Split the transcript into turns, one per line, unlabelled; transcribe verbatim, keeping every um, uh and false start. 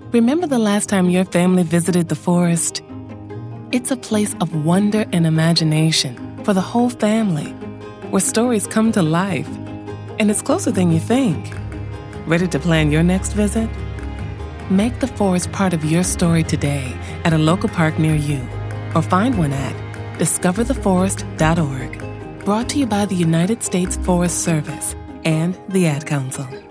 Remember the last time your family visited the forest? It's a place of wonder and imagination for the whole family, where stories come to life. And it's closer than you think. Ready to plan your next visit? Make the forest part of your story today at a local park near you, or find one at discover the forest dot org. Brought to you by the United States Forest Service and the Ad Council.